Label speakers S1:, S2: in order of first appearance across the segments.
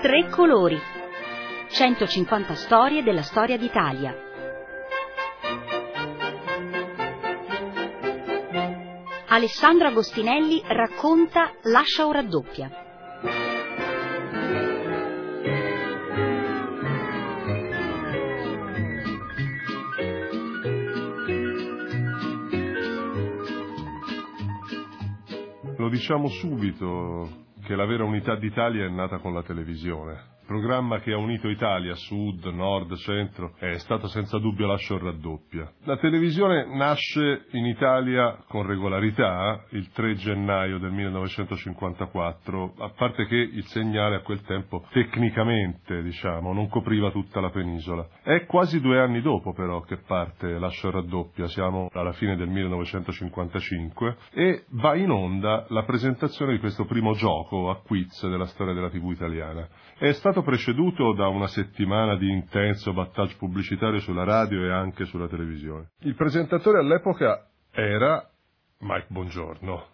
S1: Tre colori. 150 storie della storia d'Italia. Alessandro Agostinelli racconta Lascia o raddoppia.
S2: Lo diciamo subito che la vera unità d'Italia è nata con la televisione. Programma che ha unito Italia, sud, nord, centro, è stato senza dubbio Lascia o raddoppia. La televisione nasce in Italia con regolarità il 3 gennaio del 1954, a parte che il segnale a quel tempo tecnicamente, non copriva tutta la penisola. È quasi 2 anni dopo però che parte Lascia o raddoppia, siamo alla fine del 1955, e va in onda la presentazione di questo primo gioco a quiz della storia della TV italiana. È stato preceduto da una settimana di intenso battage pubblicitario sulla radio e anche sulla televisione. Il presentatore all'epoca era Mike Bongiorno,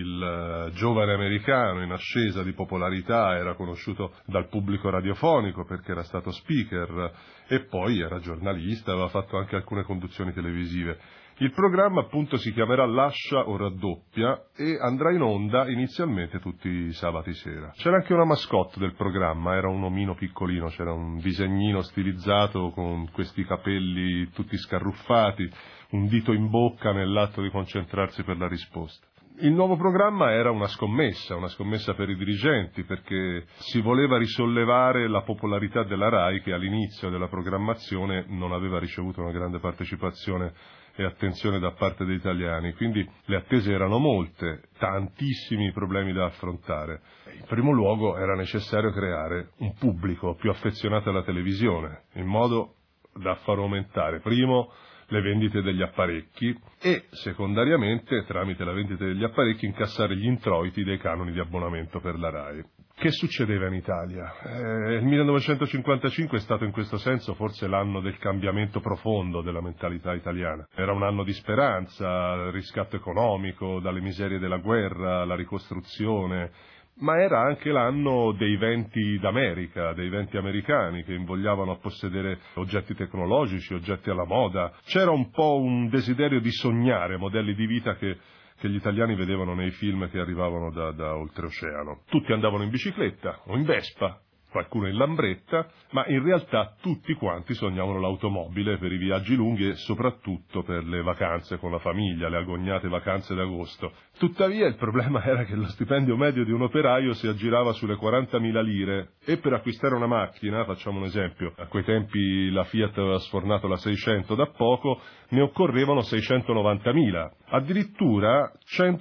S2: il giovane americano in ascesa di popolarità, era conosciuto dal pubblico radiofonico perché era stato speaker e poi era giornalista, aveva fatto anche alcune conduzioni televisive. Il programma appunto si chiamerà Lascia o raddoppia e andrà in onda inizialmente tutti i sabati sera. C'era anche una mascotte del programma, era un omino piccolino, c'era un disegnino stilizzato con questi capelli tutti scarruffati, un dito in bocca nell'atto di concentrarsi per la risposta. Il nuovo programma era una scommessa per i dirigenti, perché si voleva risollevare la popolarità della RAI, che all'inizio della programmazione non aveva ricevuto una grande partecipazione e attenzione da parte degli italiani, quindi le attese erano molte, tantissimi problemi da affrontare. In primo luogo era necessario creare un pubblico più affezionato alla televisione, in modo da far aumentare, primo, le vendite degli apparecchi e, secondariamente, tramite la vendita degli apparecchi, incassare gli introiti dei canoni di abbonamento per la RAI. Che succedeva in Italia? Il 1955 è stato in questo senso forse l'anno del cambiamento profondo della mentalità italiana. Era un anno di speranza, riscatto economico, dalle miserie della guerra, la ricostruzione, ma era anche l'anno dei venti d'America, dei venti americani che invogliavano a possedere oggetti tecnologici, oggetti alla moda. C'era un po' un desiderio di sognare modelli di vita che gli italiani vedevano nei film che arrivavano da oltreoceano. Tutti andavano in bicicletta o in Vespa, qualcuno in Lambretta, ma in realtà tutti quanti sognavano l'automobile per i viaggi lunghi e soprattutto per le vacanze con la famiglia, le agognate vacanze d'agosto. Tuttavia il problema era che lo stipendio medio di un operaio si aggirava sulle 40.000 lire e per acquistare una macchina, facciamo un esempio, a quei tempi la Fiat aveva sfornato la 600 da poco, ne occorrevano 690.000, addirittura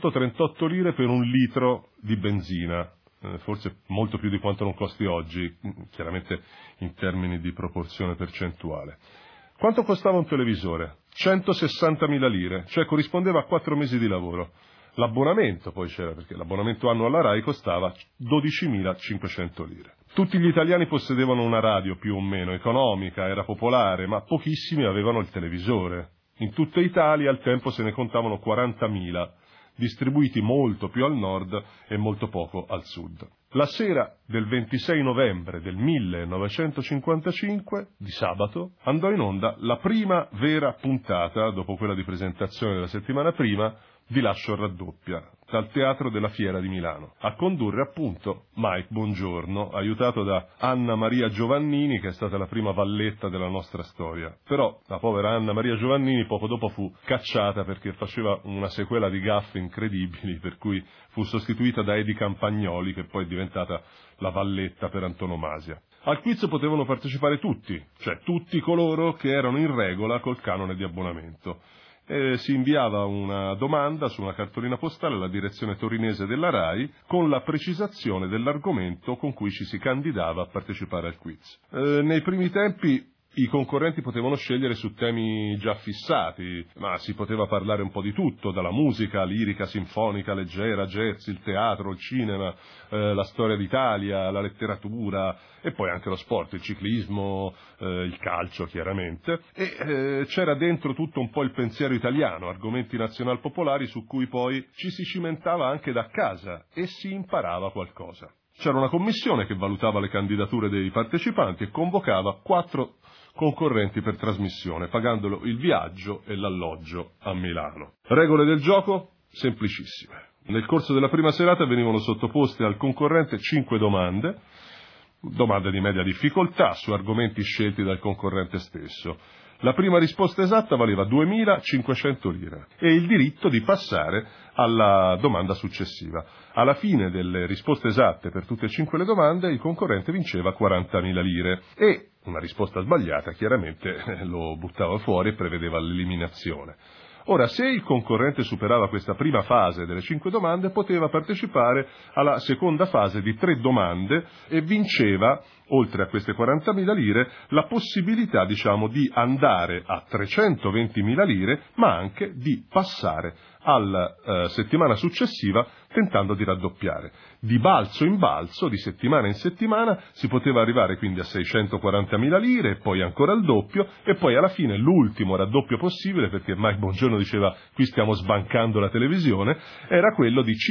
S2: 138 lire per un litro di benzina. Forse molto più di quanto non costi oggi, chiaramente in termini di proporzione percentuale. Quanto costava un televisore? 160.000 lire, cioè corrispondeva a 4 mesi di lavoro. L'abbonamento poi c'era, perché l'abbonamento annuo alla RAI costava 12.500 lire. Tutti gli italiani possedevano una radio più o meno economica, era popolare, ma pochissimi avevano il televisore. In tutta Italia al tempo se ne contavano 40.000. Distribuiti molto più al nord e molto poco al sud. La sera del 26 novembre del 1955, di sabato, andò in onda la prima vera puntata, dopo quella di presentazione della settimana prima, di Lascia o raddoppia, dal Teatro della Fiera di Milano. A condurre appunto Mike Bongiorno, aiutato da Anna Maria Giovannini, che è stata la prima valletta della nostra storia. Però la povera Anna Maria Giovannini poco dopo fu cacciata perché faceva una sequela di gaffe incredibili, per cui fu sostituita da Edi Campagnoli, che poi è diventata la valletta per antonomasia. Al quiz potevano partecipare tutti, cioè tutti coloro che erano in regola col canone di abbonamento. Si inviava una domanda su una cartolina postale alla direzione torinese della RAI con la precisazione dell'argomento con cui ci si candidava a partecipare al quiz. Nei primi tempi i concorrenti potevano scegliere su temi già fissati, ma si poteva parlare un po' di tutto, dalla musica, lirica, sinfonica, leggera, jazz, il teatro, il cinema, la storia d'Italia, la letteratura e poi anche lo sport, il ciclismo, il calcio chiaramente, e c'era dentro tutto un po' il pensiero italiano, argomenti nazionalpopolari su cui poi ci si cimentava anche da casa e si imparava qualcosa. C'era una commissione che valutava le candidature dei partecipanti e convocava 4 concorrenti per trasmissione, pagandolo il viaggio e l'alloggio a Milano. Regole del gioco? Semplicissime. Nel corso della prima serata venivano sottoposte al concorrente 5 domande di media difficoltà su argomenti scelti dal concorrente stesso. La prima risposta esatta valeva 2.500 lire e il diritto di passare alla domanda successiva. Alla fine delle risposte esatte per tutte e 5 le domande, il concorrente vinceva 40.000 lire e una risposta sbagliata chiaramente lo buttava fuori e prevedeva l'eliminazione. Ora, se il concorrente superava questa prima fase delle 5 domande, poteva partecipare alla seconda fase di 3 domande e vinceva, oltre a queste 40.000 lire, la possibilità, di andare a 320.000 lire, ma anche di passare alla settimana successiva tentando di raddoppiare. Di balzo in balzo, di settimana in settimana, si poteva arrivare quindi a 640.000 lire, e poi ancora al doppio, e poi alla fine l'ultimo raddoppio possibile, perché Mike Bongiorno diceva qui stiamo sbancando la televisione, era quello di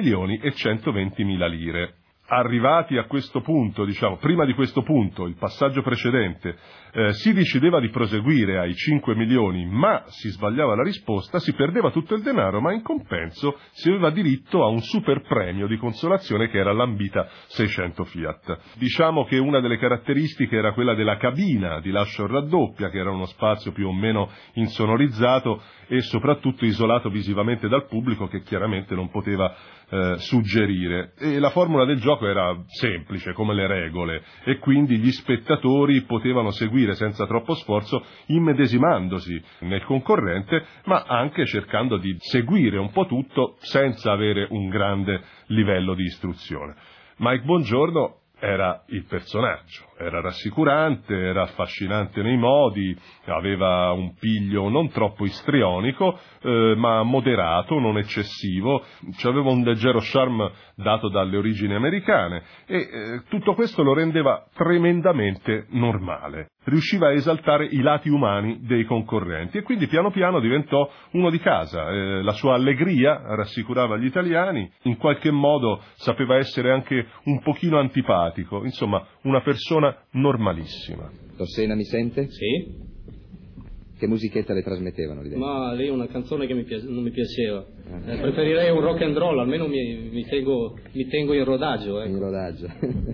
S2: 5.120.000 lire. Arrivati a questo punto, prima di questo punto, il passaggio precedente, si decideva di proseguire ai 5 milioni, ma si sbagliava la risposta, si perdeva tutto il denaro, ma in compenso si aveva diritto a un super premio di consolazione che era l'ambita 600 Fiat. Diciamo che una delle caratteristiche era quella della cabina di lascio raddoppia, che era uno spazio più o meno insonorizzato e soprattutto isolato visivamente dal pubblico, che chiaramente non poteva suggerire. E la formula del gioco era semplice come le regole e quindi gli spettatori potevano seguire senza troppo sforzo, immedesimandosi nel concorrente, ma anche cercando di seguire un po' tutto senza avere un grande livello di istruzione. Mike Bongiorno era il personaggio, era rassicurante, era affascinante nei modi, aveva un piglio non troppo istrionico, ma moderato, non eccessivo, aveva un leggero charme dato dalle origini americane e tutto questo lo rendeva tremendamente normale. Riusciva a esaltare i lati umani dei concorrenti e quindi piano piano diventò uno di casa. La sua allegria rassicurava gli italiani, in qualche modo sapeva essere anche un pochino antipatico, insomma una persona normalissima.
S3: Dossena mi sente?
S4: Sì.
S3: Che musichetta le trasmettevano lì dentro?
S4: Ma lì una canzone che non mi piaceva. Preferirei un rock and roll, almeno mi tengo in rodaggio. Ecco.
S3: In rodaggio.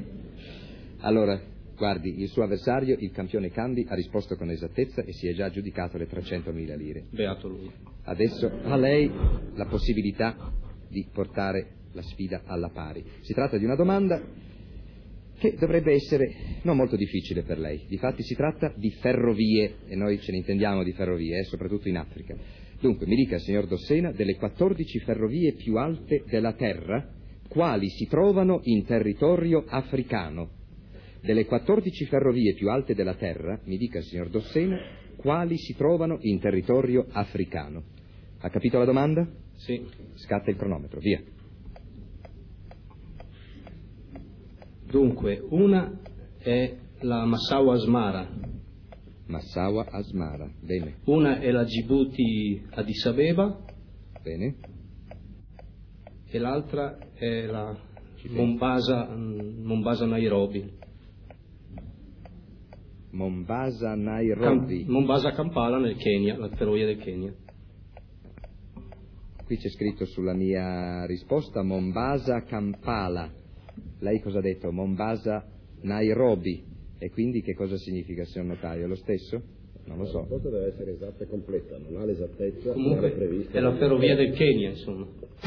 S3: Allora, guardi, il suo avversario, il campione Candy, ha risposto con esattezza e si è già aggiudicato le 300.000 lire.
S4: Beato lui.
S3: Adesso a lei la possibilità di portare la sfida alla pari. Si tratta di una domanda che dovrebbe essere non molto difficile per lei. Difatti si tratta di ferrovie, e noi ce ne intendiamo di ferrovie, soprattutto in Africa. Dunque, mi dica, signor Dossena, delle 14 ferrovie più alte della Terra, quali si trovano in territorio africano? Delle 14 ferrovie più alte della Terra, mi dica, signor Dossena, quali si trovano in territorio africano? Ha capito la domanda?
S4: Sì.
S3: Scatta il cronometro, via.
S4: Dunque, una è la Massawa Asmara.
S3: Massawa Asmara, bene.
S4: Una è la Djibouti Addis Abeba.
S3: Bene.
S4: E l'altra è la Mombasa Nairobi.
S3: Mombasa Nairobi.
S4: Mombasa Kampala nel Kenya, la ferrovia del Kenya.
S3: Qui c'è scritto sulla mia risposta Mombasa Kampala. Lei cosa ha detto? Mombasa Nairobi. E quindi che cosa significa, signor notaio? È lo stesso? Non lo so.
S5: La risposta deve essere esatta e completa, non ha l'esattezza.
S4: Comunque
S5: prevista.
S4: È la ferrovia del Kenya, insomma.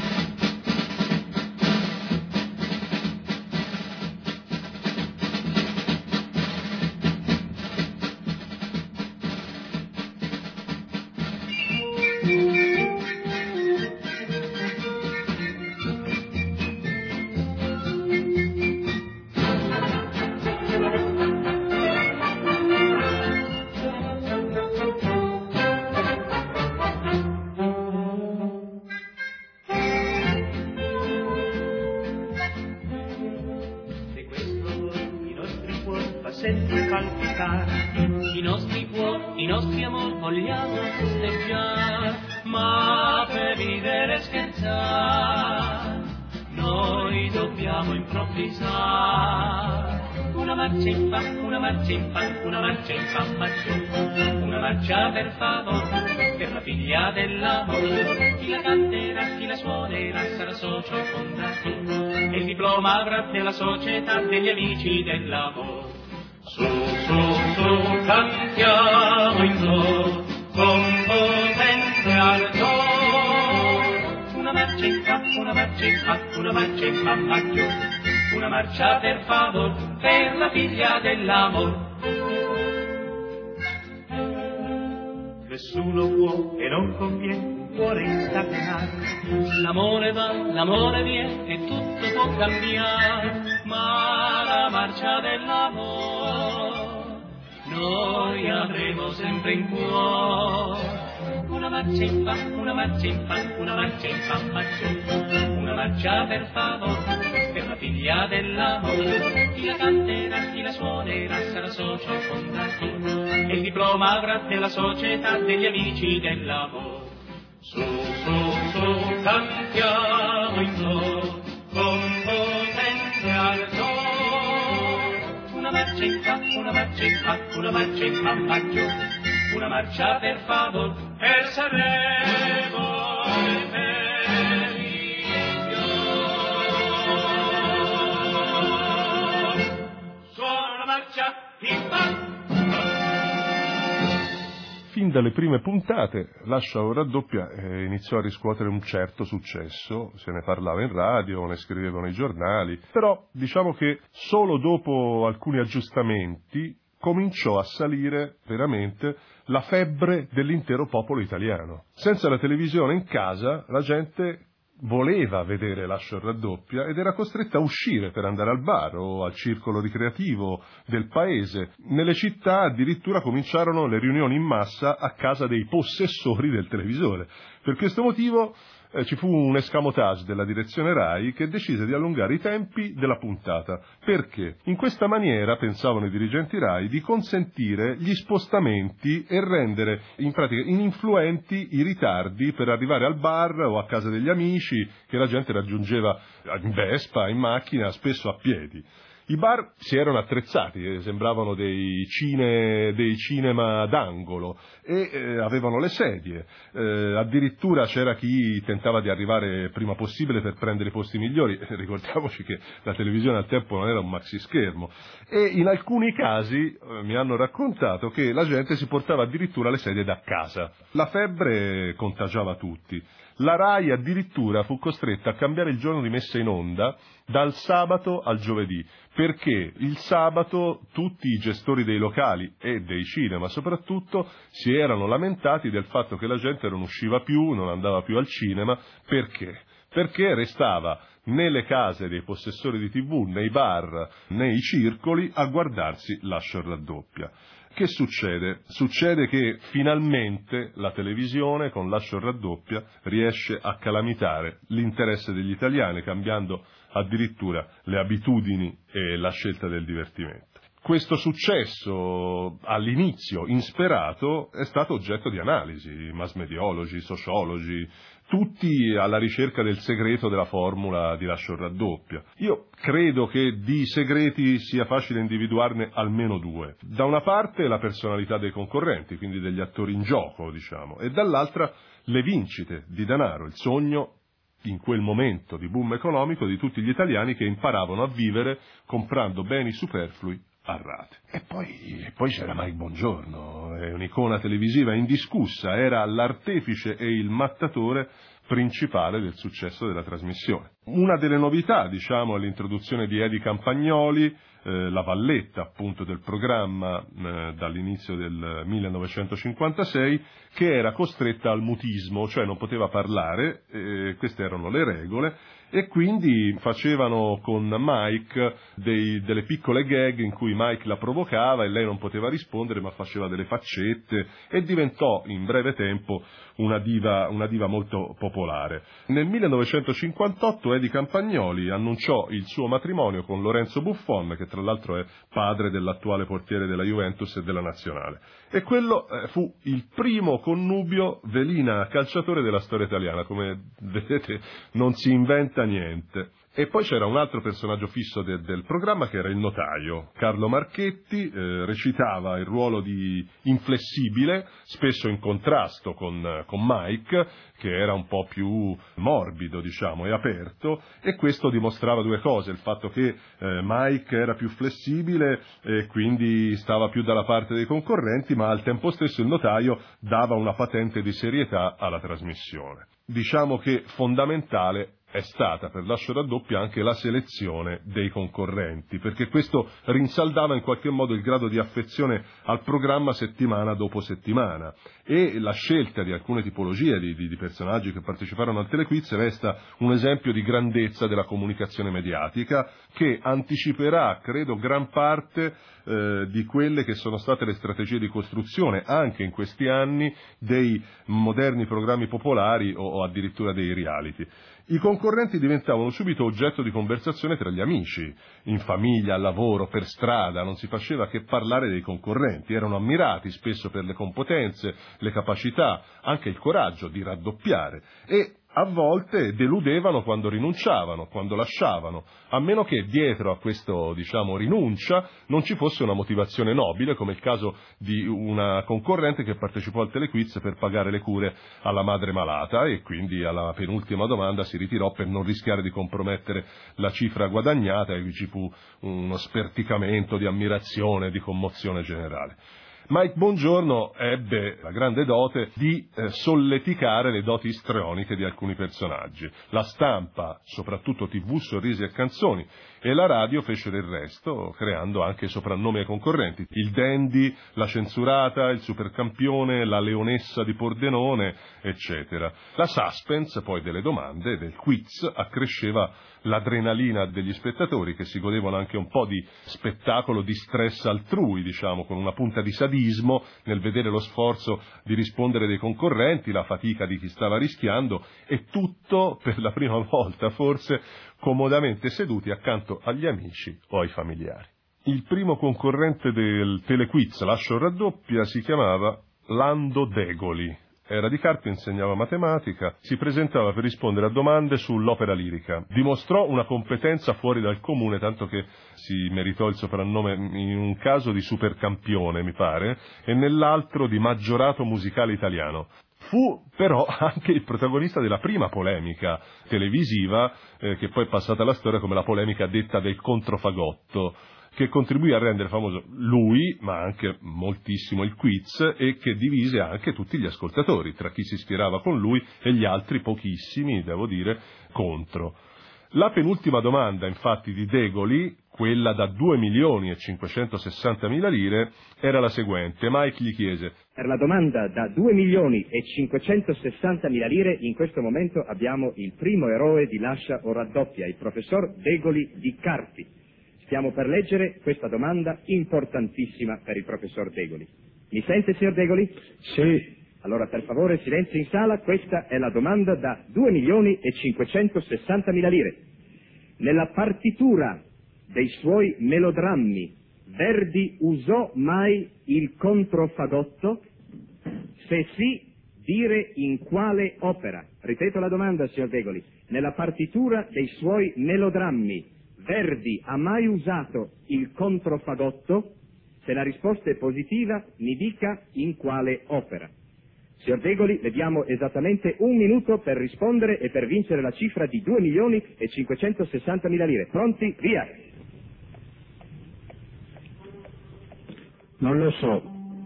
S6: sempre palpitare, i nostri cuori, i nostri amori vogliamo festeggiare, ma per ridere e scherzare, noi noi dobbiamo improvvisare. Una marcia in fa, una marcia in fa, una marcia in fa, una marcia per favore, per la figlia dell'amore. Chi la canterà, chi la suonerà sarà socio fondatore, e il diploma avrà della società degli amici del lavoro. Su, su, su, cantiamo in do, con potente ardore. Una marcia in fa, una marcia in fa, una marcia in fa, una marcia per favore, per la figlia dell'amor. Nessuno può e non conviene un cuore incatenare. L'amore va, l'amore viene e tutto può cambiare, ma la marcia dell'amor noi avremo sempre in cuore. Una marcia in fa, una marcia in fa, una marcia in fa, una marcia per favore, per la figlia dell'amore. Chi la canterà, chi la suonerà sarà socio fondatore, e il diploma avrà della società degli amici del lavoro. Su, su, su, cantiamo in do, con potente ardore. Una marcia in fa, una marcia in fa, una marcia in fa, una marcia per favore, per Sanremo e per il fiore. Suona una marcia in fa.
S2: Fin dalle prime puntate Lascia o raddoppia iniziò a riscuotere un certo successo, se ne parlava in radio, ne scrivevano i giornali, però diciamo che solo dopo alcuni aggiustamenti cominciò a salire veramente la febbre dell'intero popolo italiano. Senza la televisione in casa la gente voleva vedere Lascia o raddoppia ed era costretta a uscire per andare al bar o al circolo ricreativo del paese. Nelle città addirittura cominciarono le riunioni in massa a casa dei possessori del televisore. Per questo motivo ci fu un escamotage della direzione Rai che decise di allungare i tempi della puntata. Perché? In questa maniera, pensavano i dirigenti Rai, di consentire gli spostamenti e rendere in pratica ininfluenti i ritardi per arrivare al bar o a casa degli amici che la gente raggiungeva in Vespa, in macchina, spesso a piedi. I bar si erano attrezzati, sembravano dei cinema d'angolo e avevano le sedie, addirittura c'era chi tentava di arrivare prima possibile per prendere i posti migliori, ricordiamoci che la televisione al tempo non era un maxi schermo, e in alcuni casi mi hanno raccontato che la gente si portava addirittura le sedie da casa. La febbre contagiava tutti. La Rai addirittura fu costretta a cambiare il giorno di messa in onda dal sabato al giovedì, perché il sabato tutti i gestori dei locali e dei cinema soprattutto si erano lamentati del fatto che la gente non usciva più, non andava più al cinema. Perché? Perché restava nelle case dei possessori di TV, nei bar, nei circoli a guardarsi Lascia o raddoppia. Che succede? Succede che finalmente la televisione con Lascia o raddoppia riesce a calamitare l'interesse degli italiani, cambiando addirittura le abitudini e la scelta del divertimento. Questo successo, all'inizio insperato, è stato oggetto di analisi, massmediologi, sociologi, tutti alla ricerca del segreto della formula di Lascia o raddoppia. Io credo che di segreti sia facile individuarne almeno due. Da una parte la personalità dei concorrenti, quindi degli attori in gioco, diciamo, e dall'altra le vincite di denaro, il sogno in quel momento di boom economico di tutti gli italiani che imparavano a vivere comprando beni superflui a rate. E poi c'era Mike Bongiorno, è un'icona televisiva indiscussa, era l'artefice e il mattatore principale del successo della trasmissione. Una delle novità, diciamo, è l'introduzione di Eddie Campagnoli, la valletta appunto del programma dall'inizio del 1956, che era costretta al mutismo, cioè non poteva parlare, queste erano le regole, e quindi facevano con Mike delle piccole gag in cui Mike la provocava e lei non poteva rispondere ma faceva delle faccette e diventò in breve tempo una diva molto popolare. Nel 1958 Eddie Campagnoli annunciò il suo matrimonio con Lorenzo Buffon, che tra l'altro è padre dell'attuale portiere della Juventus e della Nazionale, e quello fu il primo connubio velina-calciatore della storia italiana. Come vedete non si inventa niente. E poi c'era un altro personaggio fisso del programma che era il notaio. Carlo Marchetti recitava il ruolo di inflessibile, spesso in contrasto con Mike, che era un po' più morbido, diciamo, e aperto, e questo dimostrava due cose: il fatto che Mike era più flessibile e quindi stava più dalla parte dei concorrenti, ma al tempo stesso il notaio dava una patente di serietà alla trasmissione. Diciamo che fondamentale è stata per Lascio raddoppia anche la selezione dei concorrenti, perché questo rinsaldava in qualche modo il grado di affezione al programma settimana dopo settimana, e la scelta di alcune tipologie di personaggi che parteciparono al Telequiz resta un esempio di grandezza della comunicazione mediatica, che anticiperà, credo, gran parte di quelle che sono state le strategie di costruzione anche in questi anni dei moderni programmi popolari o addirittura dei reality. I concorrenti diventavano subito oggetto di conversazione tra gli amici, in famiglia, al lavoro, per strada, non si faceva che parlare dei concorrenti, erano ammirati spesso per le competenze, le capacità, anche il coraggio di raddoppiare, e a volte deludevano quando rinunciavano, quando lasciavano, a meno che dietro a questo, diciamo, rinuncia non ci fosse una motivazione nobile, come il caso di una concorrente che partecipò al Telequiz per pagare le cure alla madre malata e quindi alla penultima domanda si ritirò per non rischiare di compromettere la cifra guadagnata, e ci fu uno sperticamento di ammirazione, di commozione generale. Mike Bongiorno ebbe la grande dote di solleticare le doti istrioniche di alcuni personaggi. La stampa, soprattutto TV, sorrisi e canzoni, e la radio fecero il resto, creando anche soprannomi ai concorrenti: il dandy, la censurata, il supercampione, la leonessa di Pordenone, eccetera. La suspense poi delle domande, del quiz, accresceva l'adrenalina degli spettatori, che si godevano anche un po' di spettacolo, di stress altrui, diciamo, con una punta di sadismo nel vedere lo sforzo di rispondere dei concorrenti, la fatica di chi stava rischiando, e tutto per la prima volta forse comodamente seduti accanto agli amici o ai familiari. Il primo concorrente del Telequiz Lascio raddoppia si chiamava Lando Degoli. Era di Carpi, insegnava matematica, si presentava per rispondere a domande sull'opera lirica. Dimostrò una competenza fuori dal comune, tanto che si meritò il soprannome in un caso di supercampione, mi pare, e nell'altro di maggiorato musicale italiano. Fu però anche il protagonista della prima polemica televisiva, che poi è passata alla storia come la polemica detta del controfagotto, che contribuì a rendere famoso lui, ma anche moltissimo il quiz, e che divise anche tutti gli ascoltatori, tra chi si schierava con lui e gli altri pochissimi, devo dire, contro. La penultima domanda, infatti, di Degoli, quella da 2.560.000 lire, era la seguente. Mike gli chiese:
S7: per la domanda da 2.560.000 lire, in questo momento abbiamo il primo eroe di Lascia o raddoppia, il professor Degoli di Carpi. Stiamo per leggere questa domanda importantissima per il professor Degoli. Mi sente, signor Degoli?
S5: Sì.
S7: Allora, per favore, silenzio in sala. Questa è la domanda da 2.560.000 lire. Nella partitura dei suoi melodrammi, Verdi usò mai il controfagotto? Se sì, dire in quale opera? Ripeto la domanda, signor Degoli. Nella partitura dei suoi melodrammi, Verdi ha mai usato il controfagotto? Se la risposta è positiva, mi dica in quale opera. Signor Degoli, le diamo esattamente 1 minuto per rispondere e per vincere la cifra di 2.560.000 lire. Pronti? Via!
S5: Non lo so.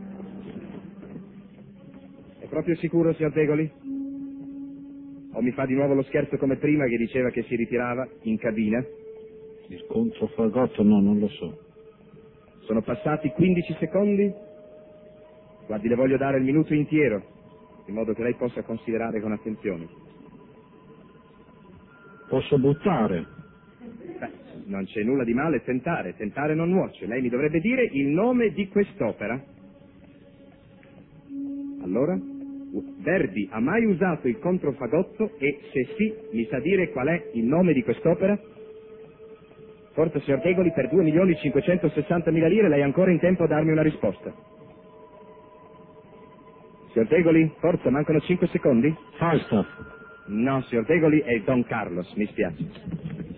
S7: È proprio sicuro, signor Degoli? O mi fa di nuovo lo scherzo come prima, che diceva che si ritirava in cabina?
S5: Il controfagotto no, non lo so.
S7: Sono passati 15 secondi. Guardi, le voglio dare il minuto intero, in modo che lei possa considerare con attenzione.
S5: Posso buttare?
S7: Beh, non c'è nulla di male tentare non nuoce. Lei mi dovrebbe dire il nome di quest'opera. Allora, Verdi ha mai usato il controfagotto, e se sì, mi sa dire qual è il nome di quest'opera? Forza, signor Degoli, per 2.560.000 lire lei è ancora in tempo a darmi una risposta. Signor Degoli, forza, mancano 5 secondi?
S5: Falstaff.
S7: No, signor Degoli, è Don Carlos, mi spiace.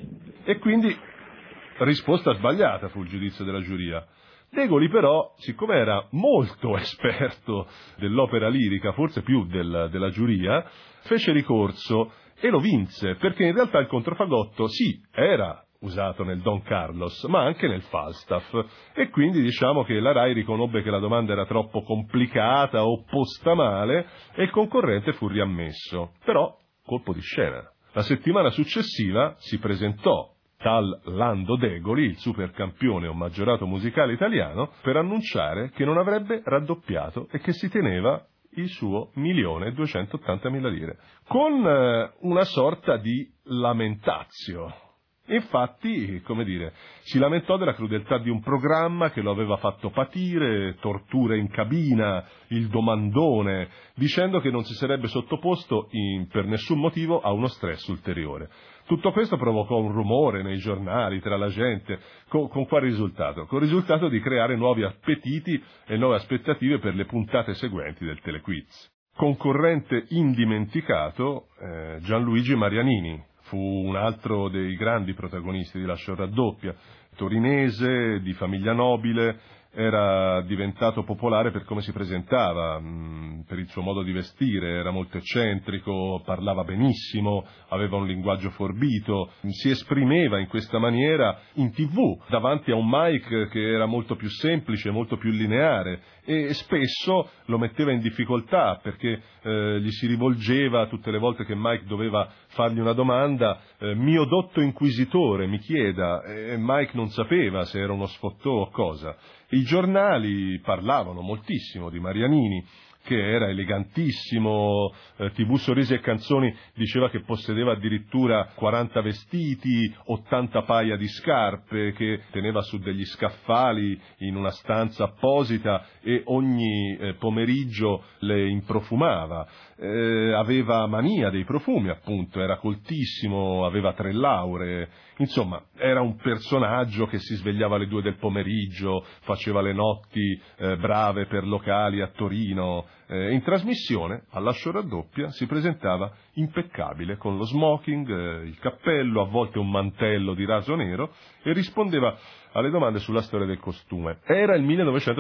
S2: E quindi risposta sbagliata fu il giudizio della giuria. Degoli però, siccome era molto esperto dell'opera lirica, forse più della giuria, fece ricorso e lo vinse, perché in realtà il controfagotto sì, era usato nel Don Carlos, ma anche nel Falstaff, e quindi diciamo che la RAI riconobbe che la domanda era troppo complicata o posta male e il concorrente fu riammesso. Però, colpo di scena. La settimana successiva si presentò tal Lando Degoli, il supercampione o maggiorato musicale italiano, per annunciare che non avrebbe raddoppiato e che si teneva il suo 1.280.000 lire, con una sorta di lamentatio. Infatti, come dire, si lamentò della crudeltà di un programma che lo aveva fatto patire, torture in cabina, il domandone, dicendo che non si sarebbe sottoposto per nessun motivo a uno stress ulteriore. Tutto questo provocò un rumore nei giornali, tra la gente, con quale risultato? Con il risultato di creare nuovi appetiti e nuove aspettative per le puntate seguenti del Telequiz. Concorrente indimenticato, Gianluigi Marianini. Fu un altro dei grandi protagonisti di Lascio il raddoppia, torinese, di famiglia nobile, era diventato popolare per come si presentava, per il suo modo di vestire, era molto eccentrico, parlava benissimo, aveva un linguaggio forbito, si esprimeva in questa maniera in TV, davanti a un mic che era molto più semplice, molto più lineare, e spesso lo metteva in difficoltà perché gli si rivolgeva tutte le volte che Mike doveva fargli una domanda, mio dotto inquisitore mi chieda, e Mike non sapeva se era uno sfottò o cosa. I giornali parlavano moltissimo di Marianini, che era elegantissimo, TV Sorrisi e Canzoni diceva che possedeva addirittura 40 vestiti, 80 paia di scarpe, che teneva su degli scaffali in una stanza apposita e ogni pomeriggio le improfumava. Aveva mania dei profumi, appunto, era coltissimo, aveva 3 lauree, insomma, era un personaggio che si svegliava alle 2 del pomeriggio, faceva le notti brave per locali a Torino. In trasmissione, a Lascio raddoppia, si presentava impeccabile, con lo smoking, il cappello, a volte un mantello di raso nero, e rispondeva alle domande sulla storia del costume. Era il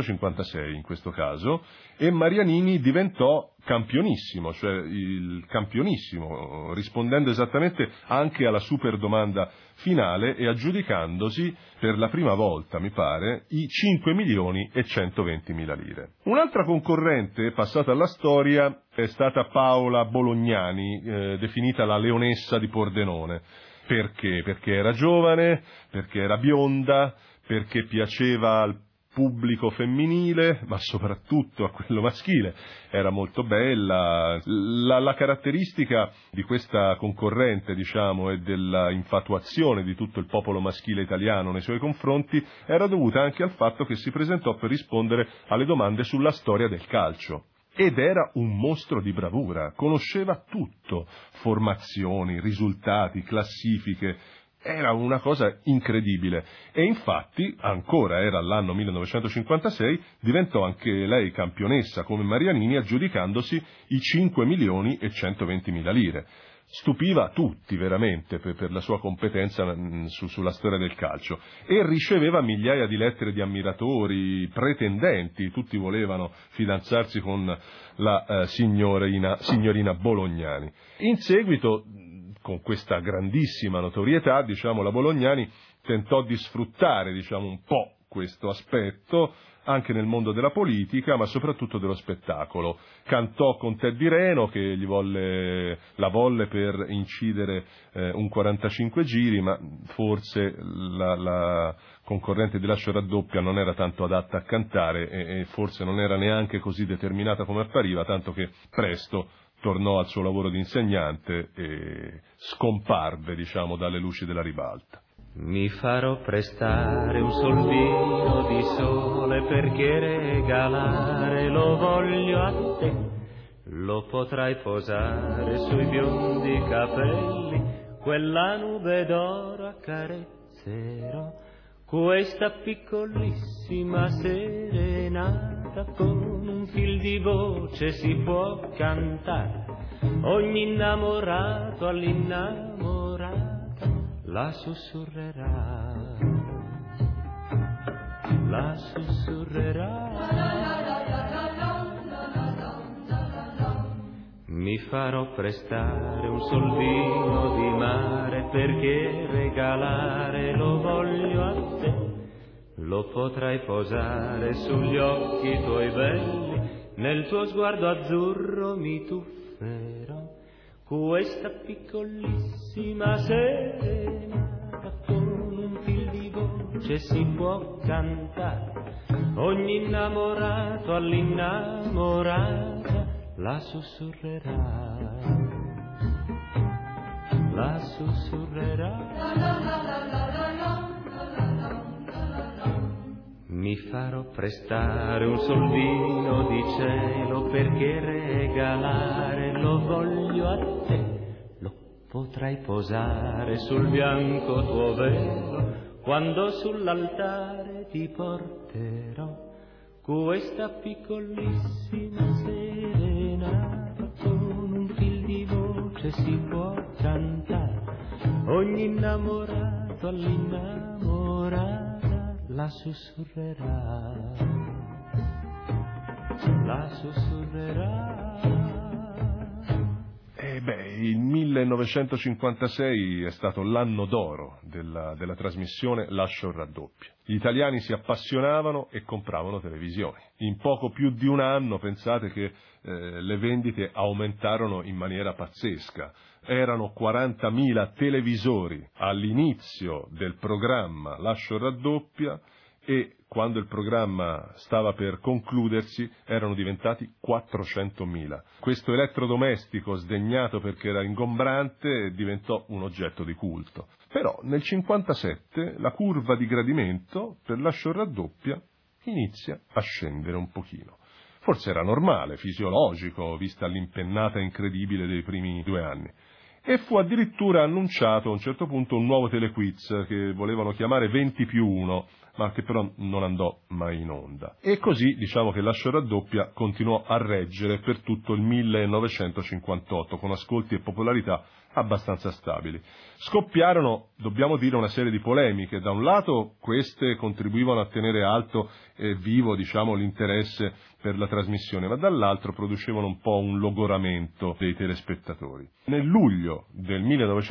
S2: 1956 in questo caso, e Marianini diventò campionissimo, cioè il campionissimo, rispondendo esattamente anche alla super domanda finale e aggiudicandosi per la prima volta, mi pare, i 5.120.000 lire. Un'altra concorrente passata alla storia è stata Paola Bolognani, definita la leonessa di Pordenone. Perché? Perché era giovane, perché era bionda, perché piaceva al pubblico femminile, ma soprattutto a quello maschile. Era molto bella. La caratteristica di questa concorrente, diciamo, e della infatuazione di tutto il popolo maschile italiano nei suoi confronti era dovuta anche al fatto che si presentò per rispondere alle domande sulla storia del calcio. Ed era un mostro di bravura, conosceva tutto, formazioni, risultati, classifiche, era una cosa incredibile. E infatti, ancora era l'anno 1956, diventò anche lei campionessa come Marianini, aggiudicandosi i 5.120.000 lire. Stupiva tutti veramente per la sua competenza sulla storia del calcio, e riceveva migliaia di lettere di ammiratori, pretendenti, tutti volevano fidanzarsi con la signorina Bolognani. In seguito, con questa grandissima notorietà, diciamo, la Bolognani tentò di sfruttare, diciamo, un po' questo aspetto anche nel mondo della politica, ma soprattutto dello spettacolo. Cantò con Teddy Reno, che la volle per incidere un 45 giri, ma forse la concorrente di Lascio raddoppia non era tanto adatta a cantare e forse non era neanche così determinata come appariva, tanto che presto tornò al suo lavoro di insegnante e scomparve, diciamo, dalle luci della ribalta.
S8: Mi farò prestare un soldino di sole perché regalare lo voglio a te. Lo potrai posare sui biondi capelli, quella nube d'oro accarezzerò. Questa piccolissima serenata con un fil di voce si può cantare. Ogni innamorato all'innamorata la sussurrerà, la sussurrerà. Mi farò prestare un soldino di mare, perché regalare lo voglio a te. Lo potrai posare sugli occhi tuoi belli, nel tuo sguardo azzurro mi tufferò. Questa piccolissima serenata con un fil di voce si può cantare. Ogni innamorato all'innamorata la sussurrerà, la sussurrerà. Mi farò prestare un soldino di cielo, perché regalare lo voglio a te. Lo potrai posare sul bianco tuo velo, quando sull'altare ti porterò. Questa piccolissima serenata con un fil di voce si può cantare. Ogni innamorato all'innamorata la sussurrerà, la sussurrerà.
S2: Il 1956 è stato l'anno d'oro della trasmissione Lascia un raddoppio. Gli italiani si appassionavano e compravano televisioni. In poco più di un anno, pensate che le vendite aumentarono in maniera pazzesca. Erano 40.000 televisori all'inizio del programma Lascia un raddoppia, e quando il programma stava per concludersi erano diventati 400.000. Questo elettrodomestico, sdegnato perché era ingombrante, diventò un oggetto di culto. Però nel 1957 la curva di gradimento per Lascia un raddoppia inizia a scendere un pochino. Forse era normale, fisiologico, vista l'impennata incredibile dei primi 2 anni. E fu addirittura annunciato a un certo punto un nuovo telequiz che volevano chiamare 20+1, ma che però non andò mai in onda. E così diciamo che Lascia un raddoppia continuò a reggere per tutto il 1958, con ascolti e popolarità abbastanza stabili. Scoppiarono, dobbiamo dire, una serie di polemiche. Da un lato queste contribuivano a tenere alto e vivo, diciamo, l'interesse per la trasmissione, ma dall'altro producevano un po' un logoramento dei telespettatori. Nel luglio del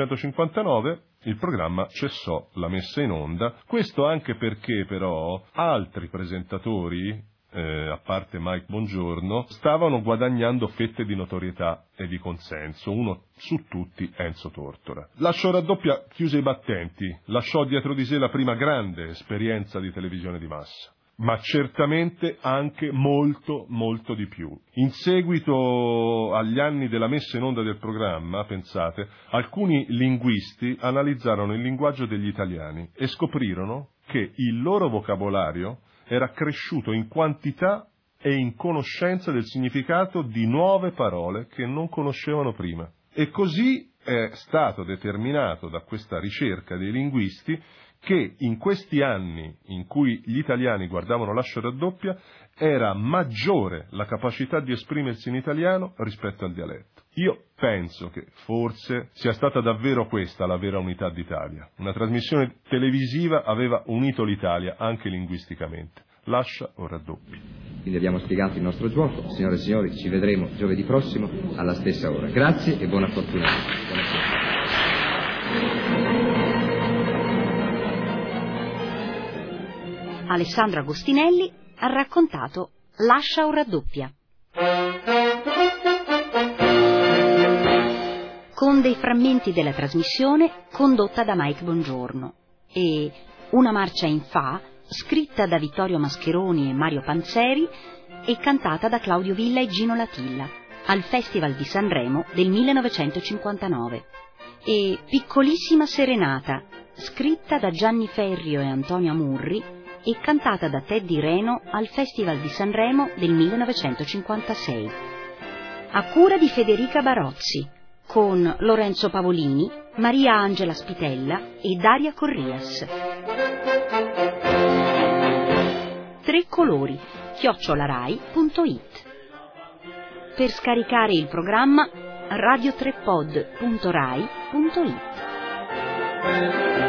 S2: 1959 il programma cessò la messa in onda, questo anche perché però altri presentatori, a parte Mike Bongiorno, stavano guadagnando fette di notorietà e di consenso, uno su tutti Enzo Tortora. Lascia un raddoppia chiuse i battenti, lasciò dietro di sé la prima grande esperienza di televisione di massa, ma certamente anche molto, molto di più. In seguito agli anni della messa in onda del programma, pensate, alcuni linguisti analizzarono il linguaggio degli italiani e scoprirono che il loro vocabolario era cresciuto in quantità e in conoscenza del significato di nuove parole che non conoscevano prima. E così è stato determinato da questa ricerca dei linguisti che in questi anni in cui gli italiani guardavano Lascia un raddoppia era maggiore la capacità di esprimersi in italiano rispetto al dialetto. Io penso che forse sia stata davvero questa la vera unità d'Italia. Una trasmissione televisiva aveva unito l'Italia anche linguisticamente. Lascia un raddoppio.
S3: Quindi abbiamo spiegato il nostro gioco. Signore e signori, ci vedremo giovedì prossimo alla stessa ora. Grazie e buona fortuna. Buonasera.
S1: Alessandro Agostinelli ha raccontato Lascia un raddoppia, con dei frammenti della trasmissione condotta da Mike Bongiorno, e Una marcia in fa, scritta da Vittorio Mascheroni e Mario Panzeri e cantata da Claudio Villa e Gino Latilla al Festival di Sanremo del 1959, e Piccolissima serenata, scritta da Gianni Ferrio e Antonio Amurri e cantata da Teddy Reno al Festival di Sanremo del 1956, a cura di Federica Barozzi, con Lorenzo Pavolini, Maria Angela Spitella e Daria Corrias. trecolori@rai.it. Per scaricare il programma radiotrepod.rai.it.
S6: bella